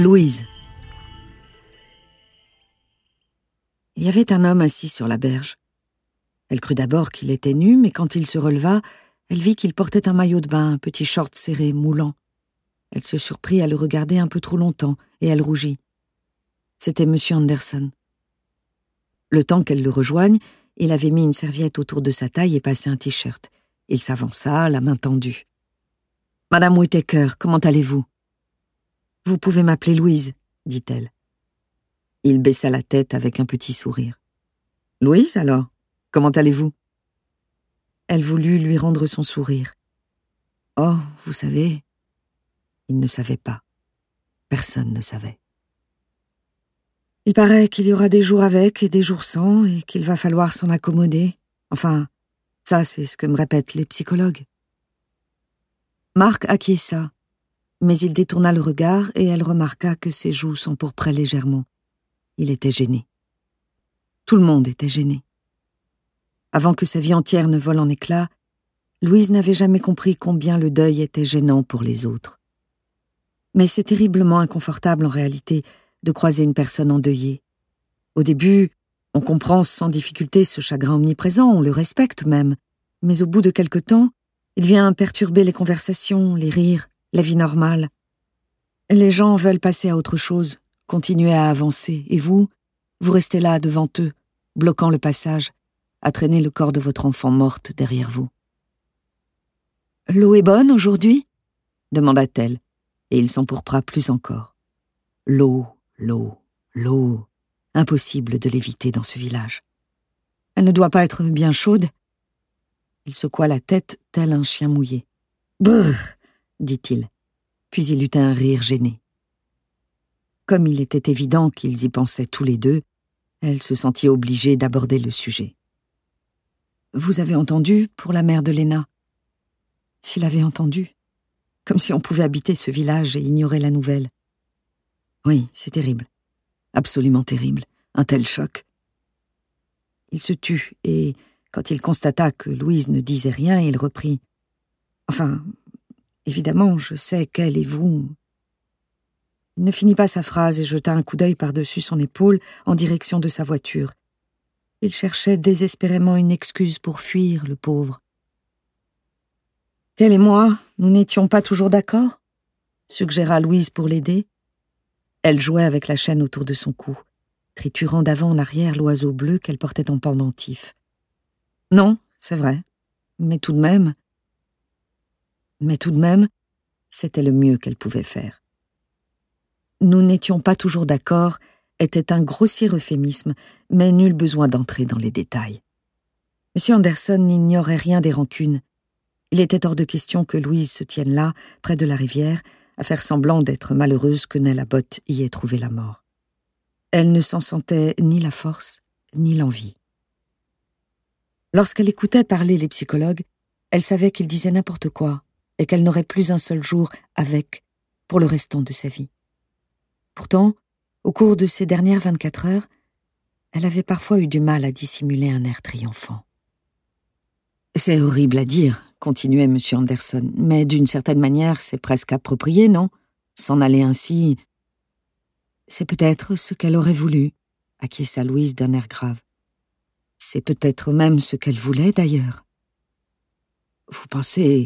Louise. Il y avait un homme assis sur la berge. Elle crut d'abord qu'il était nu, mais quand il se releva, elle vit qu'il portait un maillot de bain, un petit short serré, moulant. Elle se surprit à le regarder un peu trop longtemps, et elle rougit. C'était M. Anderson. Le temps qu'elle le rejoigne, il avait mis une serviette autour de sa taille et passé un t-shirt. Il s'avança, la main tendue. « Madame Whittaker, comment allez-vous ?»« Vous pouvez m'appeler Louise, » dit-elle. Il baissa la tête avec un petit sourire. « Louise, alors, comment allez-vous ?» Elle voulut lui rendre son sourire. « Oh, vous savez... » Il ne savait pas. Personne ne savait. « Il paraît qu'il y aura des jours avec et des jours sans, et qu'il va falloir s'en accommoder. Enfin, ça, c'est ce que me répètent les psychologues. » Marc acquiesça, mais il détourna le regard et elle remarqua que ses joues s'empourpraient légèrement. Il était gêné. Tout le monde était gêné. Avant que sa vie entière ne vole en éclats, Louise n'avait jamais compris combien le deuil était gênant pour les autres. Mais c'est terriblement inconfortable en réalité de croiser une personne endeuillée. Au début, on comprend sans difficulté ce chagrin omniprésent, on le respecte même, mais au bout de quelque temps, il vient perturber les conversations, les rires, la vie normale. Les gens veulent passer à autre chose, continuer à avancer, et vous restez là devant eux, bloquant le passage, à traîner le corps de votre enfant morte derrière vous. « L'eau est bonne aujourd'hui ?» demanda-t-elle, et il s'empourpra plus encore. L'eau, l'eau, l'eau. Impossible de l'éviter dans ce village. Elle ne doit pas être bien chaude. Il secoua la tête tel un chien mouillé. « Brrr !» dit-il, puis il eut un rire gêné. Comme il était évident qu'ils y pensaient tous les deux, elle se sentit obligée d'aborder le sujet. « Vous avez entendu pour la mère de Léna ?» S'il avait entendu, comme si on pouvait habiter ce village et ignorer la nouvelle. Oui, c'est terrible, absolument terrible, un tel choc. Il se tut et, quand il constata que Louise ne disait rien, il reprit. « Enfin, évidemment, je sais qu'elle et vous... » Il ne finit pas sa phrase et jeta un coup d'œil par-dessus son épaule en direction de sa voiture. Il cherchait désespérément une excuse pour fuir, le pauvre. « Qu'elle et moi, nous n'étions pas toujours d'accord ?» suggéra Louise pour l'aider. Elle jouait avec la chaîne autour de son cou, triturant d'avant en arrière l'oiseau bleu qu'elle portait en pendentif. « Non, c'est vrai, mais tout de même... » Mais tout de même, c'était le mieux qu'elle pouvait faire. Nous n'étions pas toujours d'accord était un grossier euphémisme, mais nul besoin d'entrer dans les détails. M. Anderson n'ignorait rien des rancunes. Il était hors de question que Louise se tienne là, près de la rivière, à faire semblant d'être malheureuse que Nell Abbott y ait trouvé la mort. Elle ne s'en sentait ni la force, ni l'envie. Lorsqu'elle écoutait parler les psychologues, elle savait qu'ils disaient n'importe quoi et qu'elle n'aurait plus un seul jour avec pour le restant de sa vie. Pourtant, au cours de ces dernières 24 heures, elle avait parfois eu du mal à dissimuler un air triomphant. « C'est horrible à dire, » continuait M. Anderson, « mais d'une certaine manière, c'est presque approprié, non ? S'en aller ainsi... » « C'est peut-être ce qu'elle aurait voulu, » acquiesça Louise d'un air grave. « C'est peut-être même ce qu'elle voulait, d'ailleurs. » Vous pensez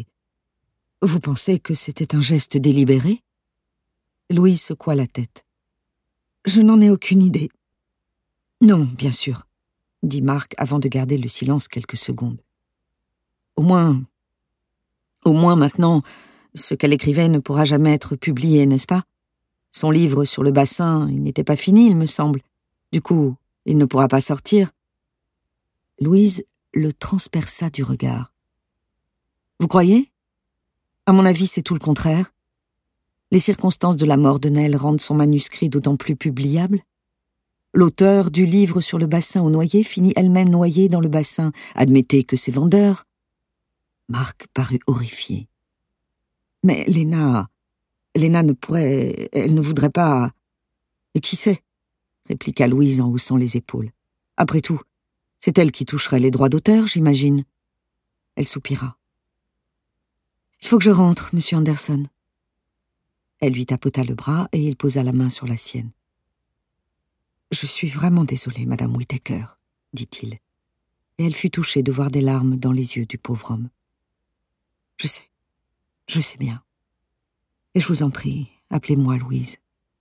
que c'était un geste délibéré ?» Louise secoua la tête. « Je n'en ai aucune idée. »« Non, bien sûr, » dit Marc avant de garder le silence quelques secondes. Au moins maintenant, ce qu'elle écrivait ne pourra jamais être publié, n'est-ce pas ? Son livre sur le bassin, il n'était pas fini, il me semble. Du coup, il ne pourra pas sortir. Louise le transperça du regard. Vous croyez ? À mon avis, c'est tout le contraire. Les circonstances de la mort de Nell rendent son manuscrit d'autant plus publiable. L'auteur du livre sur le bassin aux noyés finit elle-même noyée dans le bassin. Admettez que c'est vendeur. Marc parut horrifié. Mais Léna ne pourrait... Elle ne voudrait pas... Et qui sait ? Répliqua Louise en haussant les épaules. Après tout, c'est elle qui toucherait les droits d'auteur, j'imagine. Elle soupira. Il faut que je rentre, M. Anderson. Elle lui tapota le bras et il posa la main sur la sienne. « Je suis vraiment désolé, Madame Whittaker, dit-il. Et elle fut touchée de voir des larmes dans les yeux du pauvre homme. Je sais bien. Et je vous en prie, appelez-moi Louise. »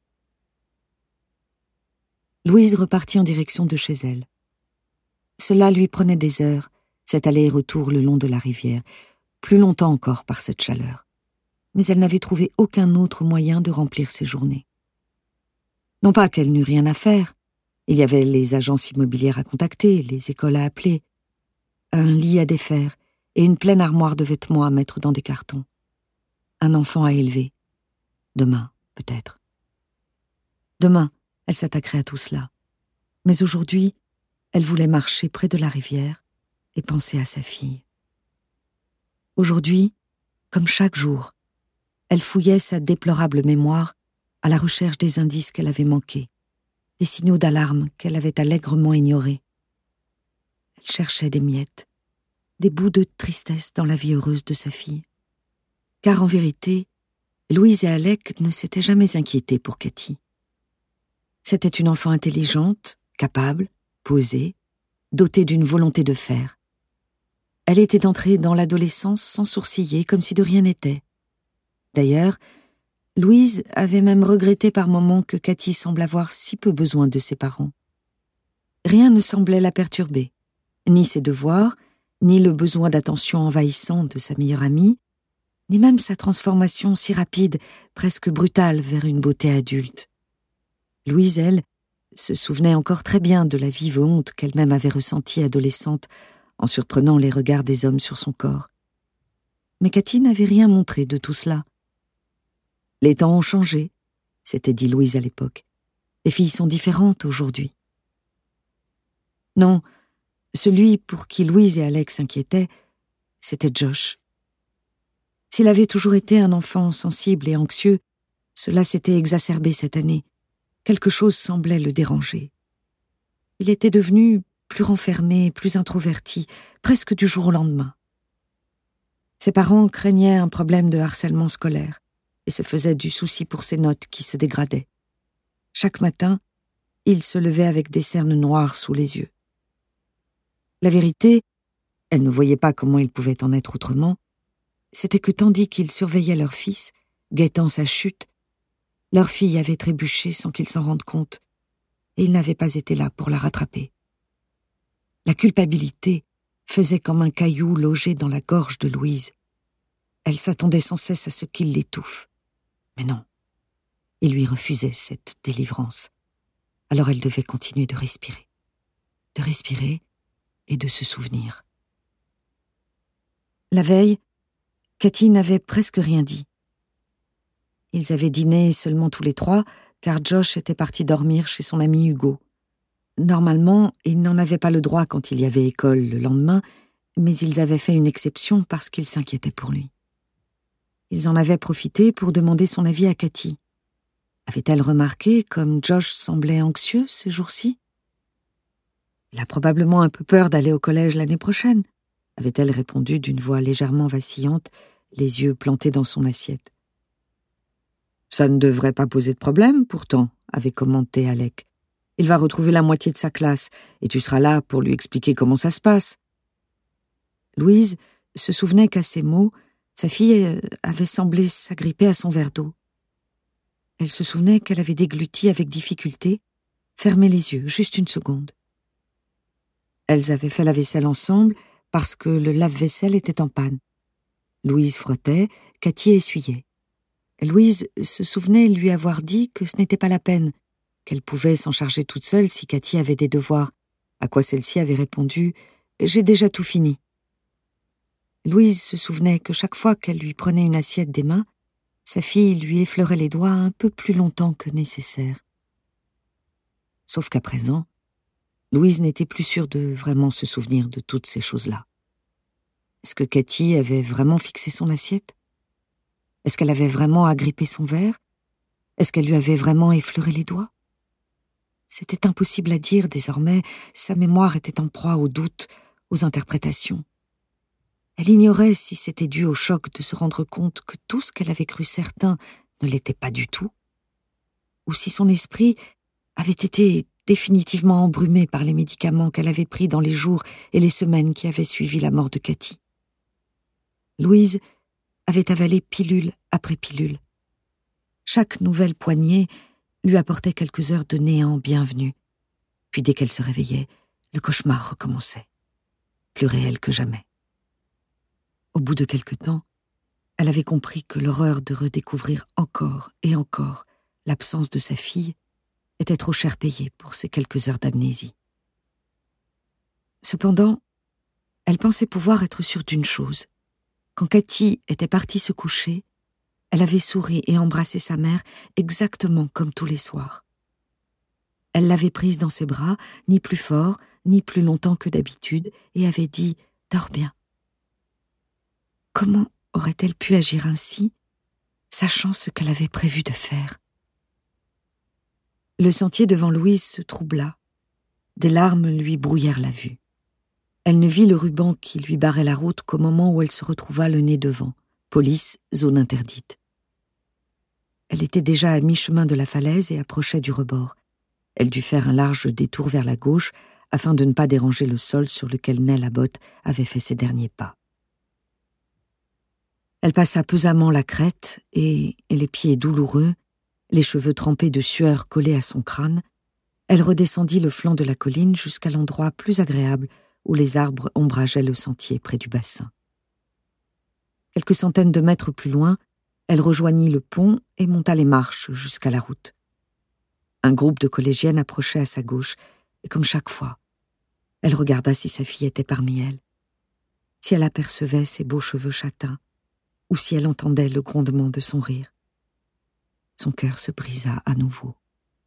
Louise repartit en direction de chez elle. Cela lui prenait des heures, cet aller et retour le long de la rivière, plus longtemps encore par cette chaleur. Mais elle n'avait trouvé aucun autre moyen de remplir ses journées. Non pas qu'elle n'eût rien à faire. Il y avait les agences immobilières à contacter, les écoles à appeler, un lit à défaire et une pleine armoire de vêtements à mettre dans des cartons. Un enfant à élever. Demain, peut-être. Demain, elle s'attaquerait à tout cela. Mais aujourd'hui, elle voulait marcher près de la rivière et penser à sa fille. Aujourd'hui, comme chaque jour, elle fouillait sa déplorable mémoire à la recherche des indices qu'elle avait manqués, des signaux d'alarme qu'elle avait allègrement ignorés. Elle cherchait des miettes, des bouts de tristesse dans la vie heureuse de sa fille. Car en vérité, Louise et Alec ne s'étaient jamais inquiétés pour Cathy. C'était une enfant intelligente, capable, posée, dotée d'une volonté de faire. Elle était entrée dans l'adolescence sans sourciller, comme si de rien n'était. D'ailleurs, Louise avait même regretté par moments que Cathy semble avoir si peu besoin de ses parents. Rien ne semblait la perturber, ni ses devoirs, ni le besoin d'attention envahissant de sa meilleure amie, ni même sa transformation si rapide, presque brutale vers une beauté adulte. Louise, elle, se souvenait encore très bien de la vive honte qu'elle-même avait ressentie adolescente en surprenant les regards des hommes sur son corps. Mais Cathy n'avait rien montré de tout cela. Les temps ont changé, s'était dit Louise à l'époque. Les filles sont différentes aujourd'hui. Non, celui pour qui Louise et Alex s'inquiétaient, c'était Josh. S'il avait toujours été un enfant sensible et anxieux, cela s'était exacerbé cette année. Quelque chose semblait le déranger. Il était devenu plus renfermé, plus introverti, presque du jour au lendemain. Ses parents craignaient un problème de harcèlement scolaire et se faisaient du souci pour ses notes qui se dégradaient. Chaque matin, il se levait avec des cernes noires sous les yeux. La vérité, elle ne voyait pas comment il pouvait en être autrement, c'était que tandis qu'ils surveillaient leur fils, guettant sa chute, leur fille avait trébuché sans qu'ils s'en rendent compte, et ils n'avaient pas été là pour la rattraper. La culpabilité faisait comme un caillou logé dans la gorge de Louise. Elle s'attendait sans cesse à ce qu'il l'étouffe. Mais non, il lui refusait cette délivrance. Alors elle devait continuer de respirer et de se souvenir. La veille, Cathy n'avait presque rien dit. Ils avaient dîné seulement tous les trois, car Josh était parti dormir chez son ami Hugo. Normalement, il n'en avait pas le droit quand il y avait école le lendemain, mais ils avaient fait une exception parce qu'ils s'inquiétaient pour lui. Ils en avaient profité pour demander son avis à Cathy. Avait-elle remarqué comme Josh semblait anxieux ces jours-ci? Il a probablement un peu peur d'aller au collège l'année prochaine, avait-elle répondu d'une voix légèrement vacillante, les yeux plantés dans son assiette. Ça ne devrait pas poser de problème, pourtant, avait commenté Alec. Il va retrouver la moitié de sa classe, et tu seras là pour lui expliquer comment ça se passe. Louise se souvenait qu'à ces mots, sa fille avait semblé s'agripper à son verre d'eau. Elle se souvenait qu'elle avait dégluti avec difficulté, fermé les yeux, juste une seconde. Elles avaient fait la vaisselle ensemble parce que le lave-vaisselle était en panne. Louise frottait, Cathy essuyait. Louise se souvenait lui avoir dit que ce n'était pas la peine, qu'elle pouvait s'en charger toute seule si Cathy avait des devoirs, à quoi celle-ci avait répondu « J'ai déjà tout fini ». Louise se souvenait que chaque fois qu'elle lui prenait une assiette des mains, sa fille lui effleurait les doigts un peu plus longtemps que nécessaire. Sauf qu'à présent, Louise n'était plus sûre de vraiment se souvenir de toutes ces choses-là. Est-ce que Cathy avait vraiment fixé son assiette? Est-ce qu'elle avait vraiment agrippé son verre? Est-ce qu'elle lui avait vraiment effleuré les doigts? C'était impossible à dire désormais, sa mémoire était en proie aux doutes, aux interprétations. Elle ignorait si c'était dû au choc de se rendre compte que tout ce qu'elle avait cru certain ne l'était pas du tout, ou si son esprit avait été définitivement embrumé par les médicaments qu'elle avait pris dans les jours et les semaines qui avaient suivi la mort de Cathy. Louise avait avalé pilule après pilule. Chaque nouvelle poignée lui apportait quelques heures de néant bienvenu. Puis dès qu'elle se réveillait, le cauchemar recommençait, plus réel que jamais. Au bout de quelque temps, elle avait compris que l'horreur de redécouvrir encore et encore l'absence de sa fille était trop cher payée pour ces quelques heures d'amnésie. Cependant, elle pensait pouvoir être sûre d'une chose. Quand Cathy était partie se coucher, elle avait souri et embrassé sa mère exactement comme tous les soirs. Elle l'avait prise dans ses bras, ni plus fort, ni plus longtemps que d'habitude, et avait dit « Dors bien ». Comment aurait-elle pu agir ainsi, sachant ce qu'elle avait prévu de faire? Le sentier devant Louise se troubla. Des larmes lui brouillèrent la vue. Elle ne vit le ruban qui lui barrait la route qu'au moment où elle se retrouva le nez devant. Police, zone interdite. Elle était déjà à mi-chemin de la falaise et approchait du rebord. Elle dut faire un large détour vers la gauche afin de ne pas déranger le sol sur lequel Nell Abbott avait fait ses derniers pas. Elle passa pesamment la crête et les pieds douloureux, les cheveux trempés de sueur collés à son crâne, elle redescendit le flanc de la colline jusqu'à l'endroit plus agréable où les arbres ombrageaient le sentier près du bassin. Quelques centaines de mètres plus loin, elle rejoignit le pont et monta les marches jusqu'à la route. Un groupe de collégiennes approchait à sa gauche, et comme chaque fois, elle regarda si sa fille était parmi elles, si elle apercevait ses beaux cheveux châtains, ou si elle entendait le grondement de son rire. Son cœur se brisa à nouveau.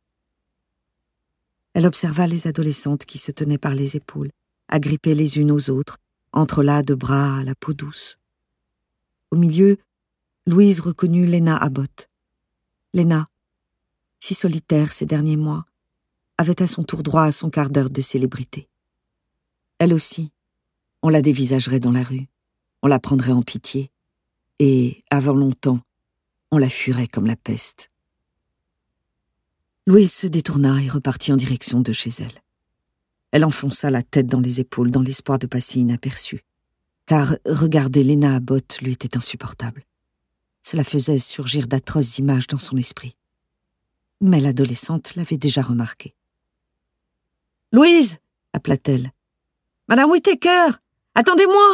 Elle observa les adolescentes qui se tenaient par les épaules, agrippées les unes aux autres, entrelacs de bras à la peau douce. Au milieu, Louise reconnut Lena Abbott. Lena, si solitaire ces derniers mois, avait à son tour droit à son quart d'heure de célébrité. Elle aussi, on la dévisagerait dans la rue, on la prendrait en pitié, et, avant longtemps, on la fuirait comme la peste. Louise se détourna et repartit en direction de chez elle. Elle enfonça la tête dans les épaules dans l'espoir de passer inaperçue, car regarder Lena Abbott lui était insupportable. Cela faisait surgir d'atroces images dans son esprit. Mais l'adolescente l'avait déjà remarqué. « Louise !» appela-t-elle. « Madame Whittaker, attendez-moi !»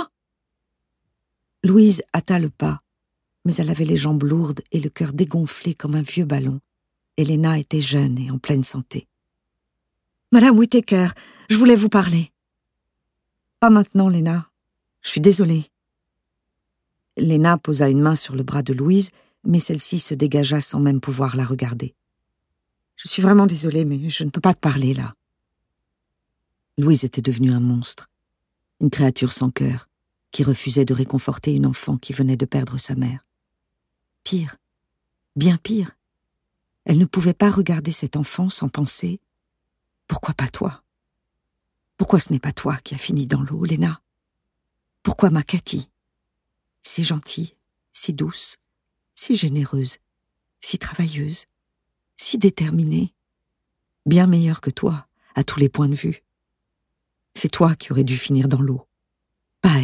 Louise hâta le pas, mais elle avait les jambes lourdes et le cœur dégonflé comme un vieux ballon. Lena était jeune et en pleine santé. « Madame Whittaker, je voulais vous parler. »« Pas maintenant, Lena. Je suis désolée. » Lena posa une main sur le bras de Louise, mais celle-ci se dégagea sans même pouvoir la regarder. « Je suis vraiment désolée, mais je ne peux pas te parler, là. » Louise était devenue un monstre, une créature sans cœur, qui refusait de réconforter une enfant qui venait de perdre sa mère. Pire, bien pire, elle ne pouvait pas regarder cet enfant sans penser « Pourquoi pas toi? Pourquoi ce n'est pas toi qui as fini dans l'eau, Lena? Pourquoi ma Cathy? Si gentille, si douce, si généreuse, si travailleuse, si déterminée, bien meilleure que toi, à tous les points de vue. C'est toi qui aurais dû finir dans l'eau, pas elle. »